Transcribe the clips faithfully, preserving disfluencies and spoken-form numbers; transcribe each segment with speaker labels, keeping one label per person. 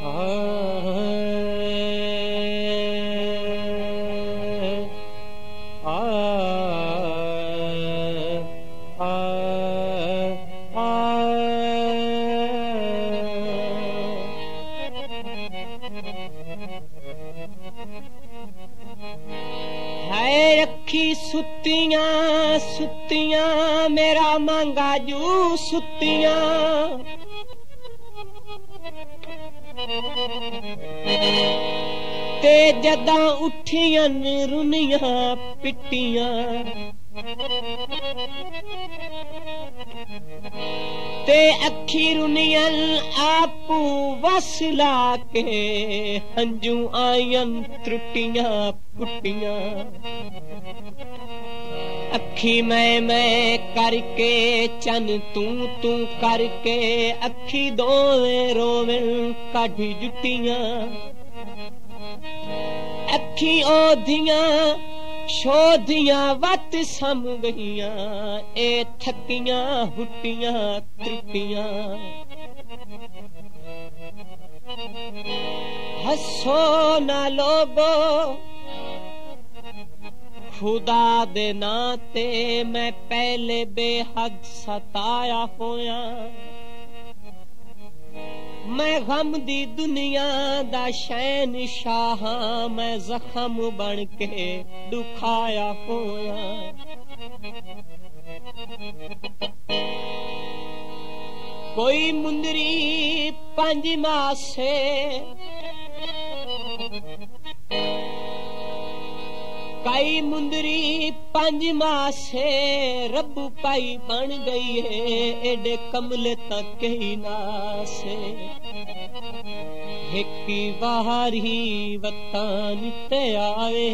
Speaker 1: अखी सुतियां सुतियां मेरा मांगा जू सुतियां ते जदा उठियन रुनियां पिटियां ते अखी रुनियन आपू वसला के हंजू आयन त्रुटियां पुटियां अखी मैं मैं करके चन तू तू करके अखी दोवे रोवन काढ़ी जुटियां अखी ओधियां शोधियां वत सम गईयां ए थकियां हुटियां त्रुटियां हसो ना लोगो खुदा दे नाते मैं पहले बेहद सताया होया मैं गम दी दुनिया दा शहनशाह मैं जख्म बन के दुखाया होया कोई मुंदरी पंज मासे कई मुंदरी पंज मासे रब्बू पाई बन गई है एडे कमले तक ही नासे हिकी बाहरी वतन ते आवे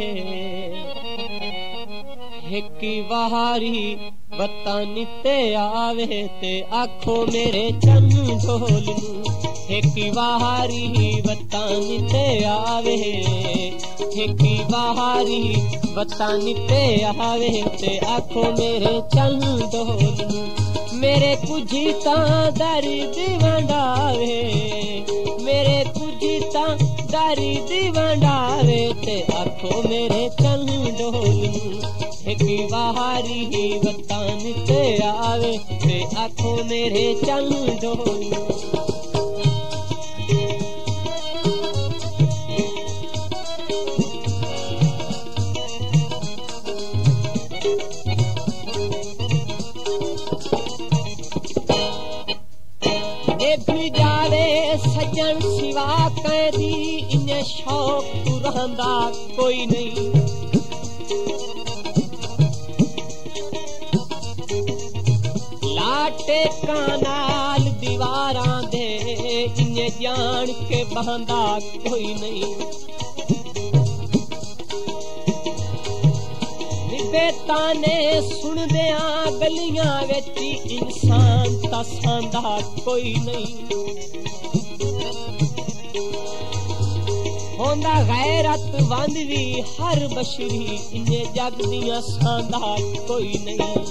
Speaker 1: हिकी बाहरी वतन ते आवे ते आखो मेरे चन ढोल हिकी बाहरी वतन ते आवे हिकी बाहरी वतन ते आवे ते आखो मेरे चन ढोल मेरे कुछ ता दर्द वंडावे मेरे कुछ ता दर्द वंडावे ते आखो मेरे चन ढोल हिकी बाहरी वतन ते आवे ते आखो मेरे चन ढोल सजन सिवा कैदी इन्हें शौक रहंदा कोई नहीं लाटे कानाल दीवारां दे इन्हें जान के बहंदा कोई नहीं बेताने सुन दिया गलियां विच इंसान तसांदा कोई नहीं होंदा गैरत वंद भी हर बशरी इन्हें जग दियां सांदा कोई नहीं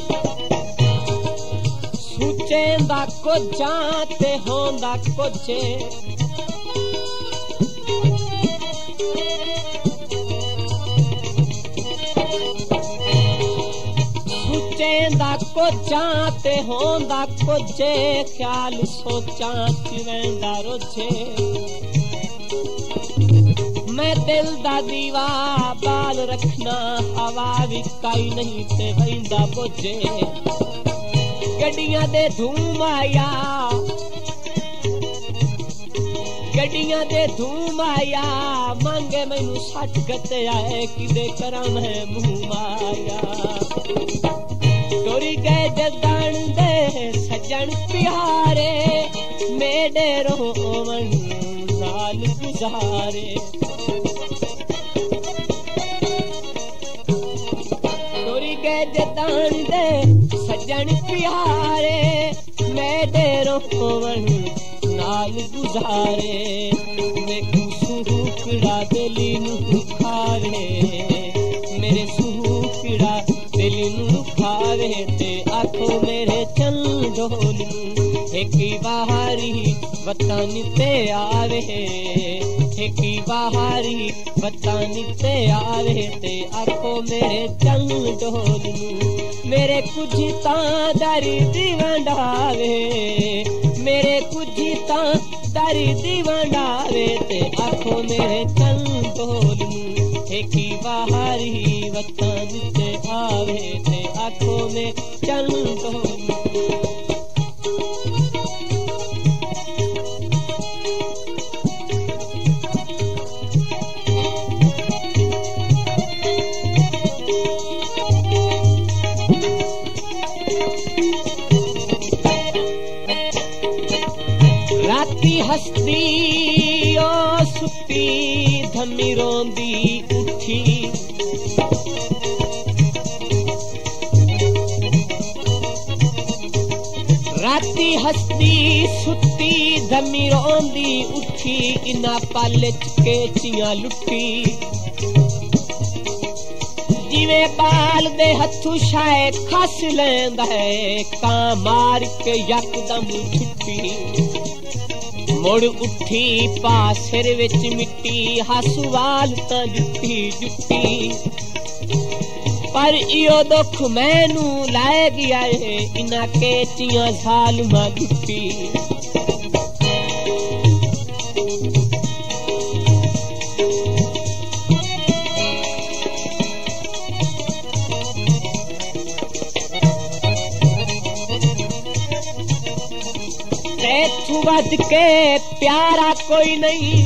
Speaker 1: सुचेंदा कुछ ते होंदा कुछ सुचेंदा कुछ ते होंदा कुछ ख्याल सोचा चिवेंदा रोचे मैं दिल दा दीवा बाल रखना हवा भी काई नहीं ते वहिंदा बुझे गड्डियां दे धूम आया गड्डियां दे धूम आया मांगे मैनू सच गते आए किदे करा मैं मुंह माया टोरी गए जदान दे सजन प्यारे मेरे रोवन नाल गुजारे जदान दे सजन प्यारे मेरे रोवन नाल गुजारे मेरे सूखड़ा दिली नू खावे मेरे सूखड़ा दिली नू खावे ते आखो मेरे चल ढोल एक बाहरी वतन ते आवे ठेकी बाहरी वतन ते आवे ते आखो मेरे चंग ढोल मेरे कुछ तां दरी दीवांडावे मेरे कुछ तां दरी दीवांडावे ते आखो मेरे चंग ढोल ठेकी बाहरी वतन ते आवे ते आखो मेरे चंग ढोल हस्ती ओ सुती धमी रोंदी उठी राती हस्ती सुती धमी रोंदी उठी इना पल के चियां लुटी जिवे बाल दे हथू शाए खस लेंदा है कां मार के यकदम छुट्टी मुड़ उठी पा सिर विच मिट्टी हसवाल तां जुटी जुटी पर इहो दुख मैनू लै गया है इना केचियां सालमा जुटी बद के प्यारा कोई नहीं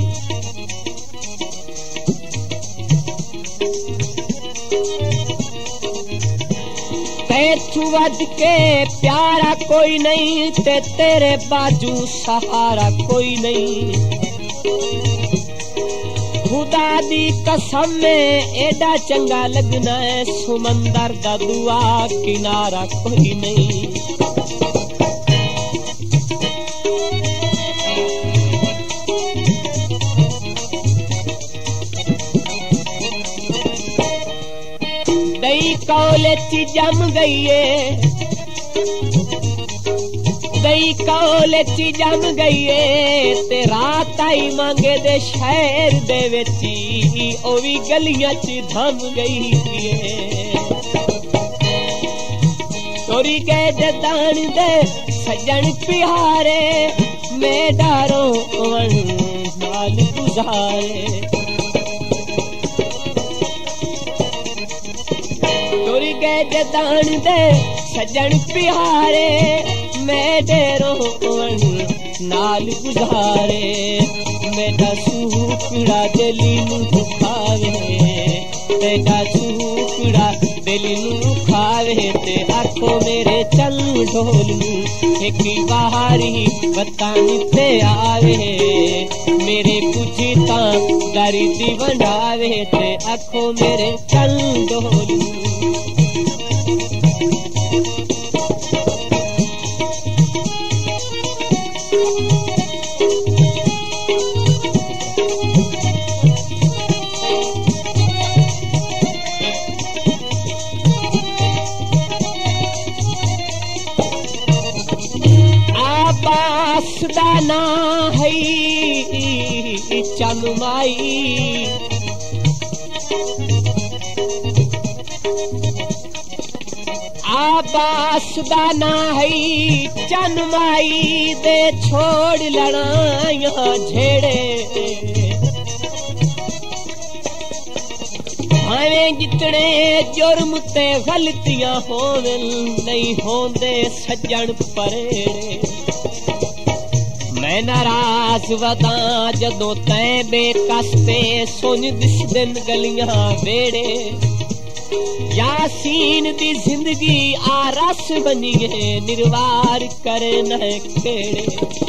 Speaker 1: तैथू बद के प्यारा कोई नहीं ते तेरे बाजू सहारा कोई नहीं खुदा दी कसम में एडा चंगा लगना है सुमंदर दा दुआ किनारा कोई नहीं कौले ची जम गई है दई कौले ची जम गई है ते रात आई मांगे दे शहर दे विची ओ भी गलियां च थम गई है तोरी के जदान दे सजन प्यारे मैं डारो नाल गुजारे तोरी के जदान दे सजन प्यारे मैं डेरो नाल गुजारे मेरा सूपड़ा दिली नू खावे मेरा सूपड़ा दिली नू खावे ते आखो मेरे चल ढोल एक बाहरी वतन ते आवे मेरे कुछ तां दरी दी वंडावे ते आखो मेरे चल ढोल आबास ना है चनुमाई आबास ना है चनुमाई दे छोड़ लड़ाइयां झेड़े भावें जितने जुर्म ते गलतियां होन नहीं होंदे सज्जन परेड़े मैं नाराज वदा जदों तैं बेकस्ते सुन दिस दिन गलियां वेड़े यासीन दी जिंदगी आरस बनिए निर्वार करे न केड़े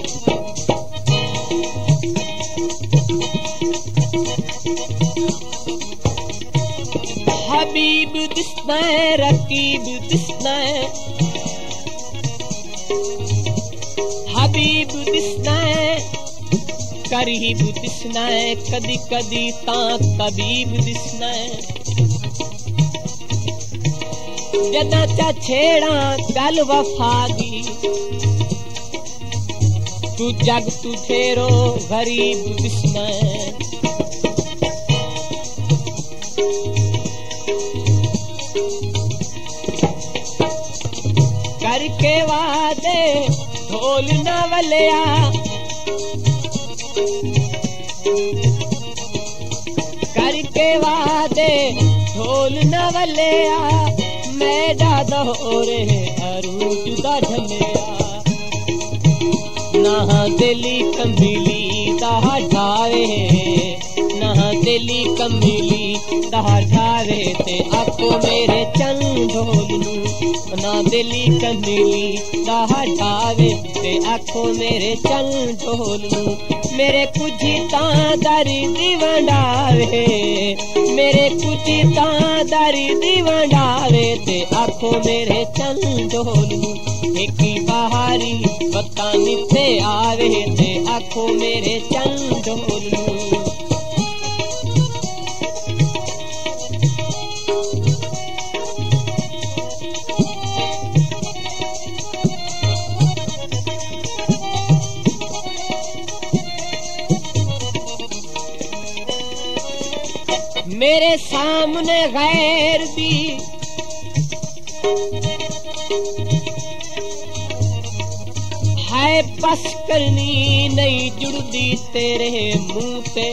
Speaker 1: हबीब दिसना रकीब दिसना हबीब दिसना करीब दिसना कदी कदी तां तबीब दिसना जदा चा छेड़ा गल वफा दी तू जग तुझेरो गरीब बिस्ना करके वादे ढोल न वलिया करके वादे ढोल न वलिया मैडा दोरे हरू जुदा झलिया ना दिली कमीली दहा ढावे ना दिली कमीली दहा ढावे ते आखो मेरे चंद ढोल नू ना दिली कमीली दहा ढावे ते आखो मेरे चंद ढोल नू मेरे कुछ तां दरी दी वंडावे मेरे कुछ तां दरी दी वंडावे ते आखो मेरे चंद ढोल नू एक बहारी पता निथे आवे ते आखो मेरे चंद ढोल नू मेरे सामने गैर दी है बस करनी नहीं जुड़दी तेरे मुंह पे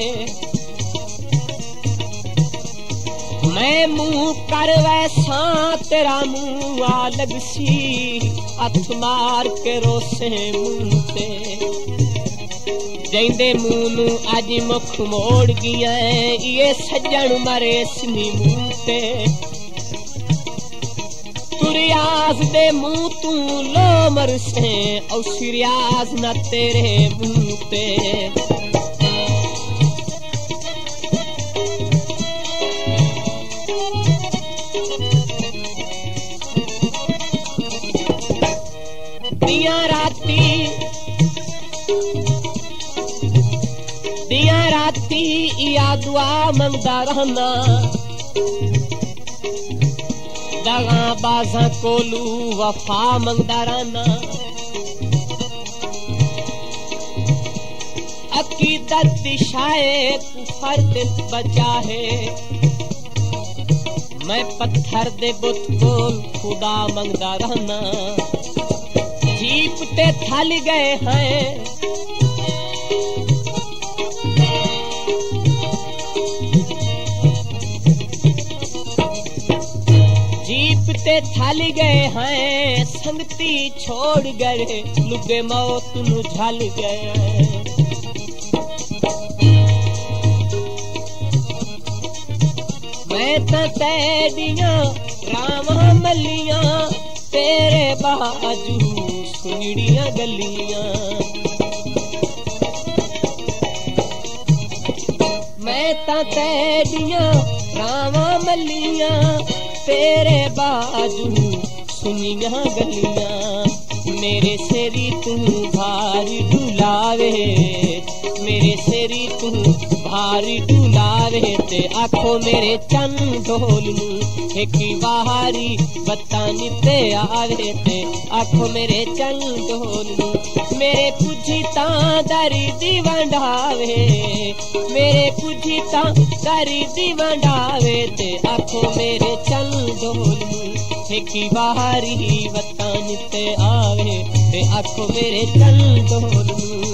Speaker 1: मैं मुंह कर वैसा तेरा मुंह आ लगसी हथ मार के रोसे मुंह ते जैंदे मुंह नू अज मुख मोड़ गया ये सज्जन मरे सनी मुंह ते तू रियाज दे मुंह तू लो मरसे और रियाज न तेरे मुंह ते दिया राती दिया राती या दुआ मंगदा रहना दगा बाजा कोलू वफा मंगदा रहना अकीदत दिशाए कुफर दिल बचा है मैं पत्थर दे बुत कोल खुदा मंगदा रहना जीप ते थल गए हैं ते थल गए हैं संगती छोड़ गए लुगे मौत नु झल गए मैं तो तेरिया रामा मलिया तेरे बाजू सुनिड़िया गलियां मैं तो तेरिया रामा मलिया तेरे बाजू सुनिया गलियां मेरे सेरी तू भारी डुलावे मेरे सेरी तू भारी डुलावे ते आखो मेरे चन ढोल नू एक बाहरी बतानी ते आवे ते आखो मेरे चन ढोल नू मेरे पुजी तां दरी दी वंडावे मेरे पुजी तां दरी दी वंडावे ते आखो मेरे चन ढोल नू एक बाहरी बतानी ते आवे ते आखो मेरे चन ढोल नू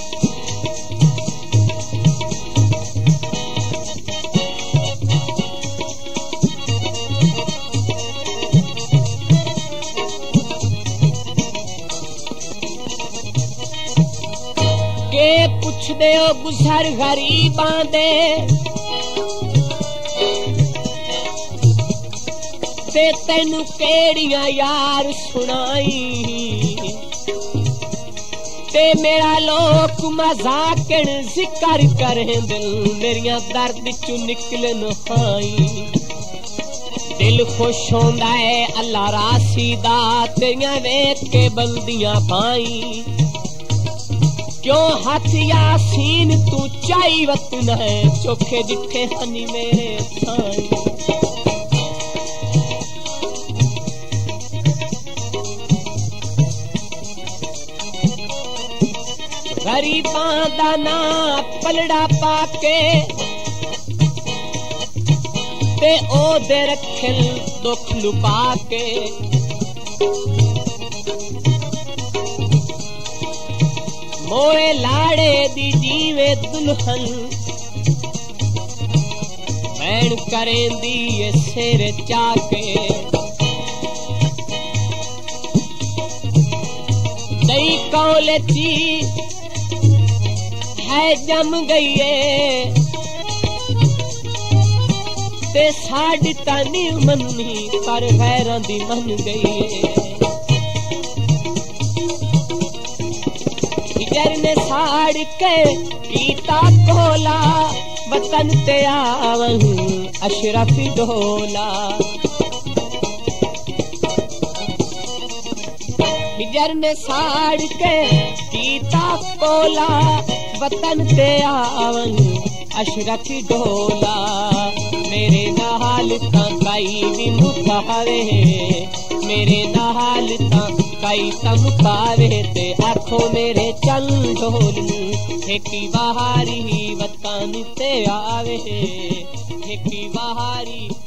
Speaker 1: के पुछ दे ओ गुजर गरीबां दे ते तैनू केड़ियां यार सुनाई ते मेरा लोक मजाकन जिक्र करे दिल मेरिया दर्द चू निकलन हाई दिल खुश होंदा है अल्लाह रासी दा तेरियां वेख के बंदियां पाई क्यों हाथ यासीन तू चाई वतन है चोखे जिठे हनी मेरे थाई गरीबां दा ना पलड़ा पाके ते ओ दे रखल दुख लुपा के मोए लाड़े दी जीवे दुल्हन भैन करेंदी ये सिर चाके दई कौलची है जम गई है ते साड़ी तानी मन्नी पर गैरां दी मन गई है हिजर ने साड़ के कीता कोला वतन ते आवन अशरफ डोला हिजर ने साड़ के कीता कोला वतन ते आवन अशरफ डोला मेरे नाल तां काई भी मुखावे मेरे नाल तां काई तम खावे ते आखो मेरे चल ढोल हेकी बहारी वतन ते आवे हेकी बहारी